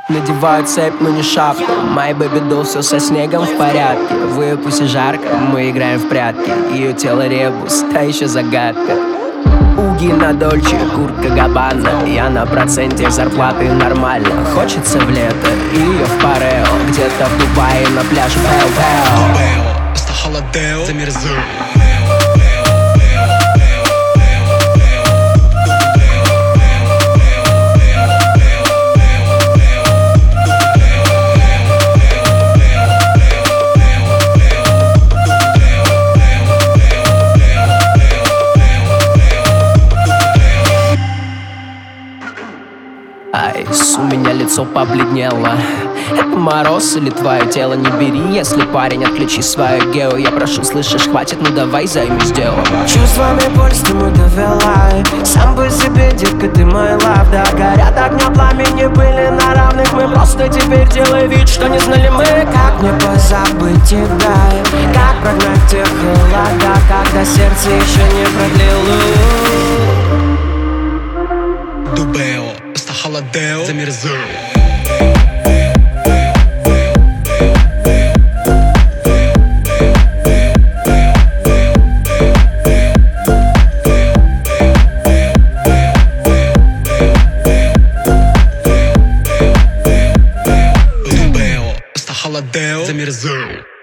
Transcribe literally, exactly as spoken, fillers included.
Надеваю цепь, но не шапку. My baby doll, все со снегом в порядке. В ее пусть жарко, мы играем в прятки. Ее тело ребус, та еще загадка. Уги на Дольче, куртка Габбана. Я на проценте зарплаты нормально. Хочется в лето и ее в парео. Где-то в Дубае на пляже Пэу-Пэу. Дубео, просто холодео, замерзаю. Айс, у меня лицо побледнело. Это мороз или твое тело? Не бери, если парень, отключи свое гео. Я прошу, слышишь, хватит, ну давай займись делом. Чувствами боль ты мой довела. Сам по себе, детка, ты мой лав. Да, горят огня пламени, были на равных. Мы просто теперь делаем вид, что не знали мы. Как мне позабыть тебя? Как прогнать те холода, когда сердце еще не продлило? Дубео, просто холодео, замерзаю. Дубео, просто холодео, замерзаю.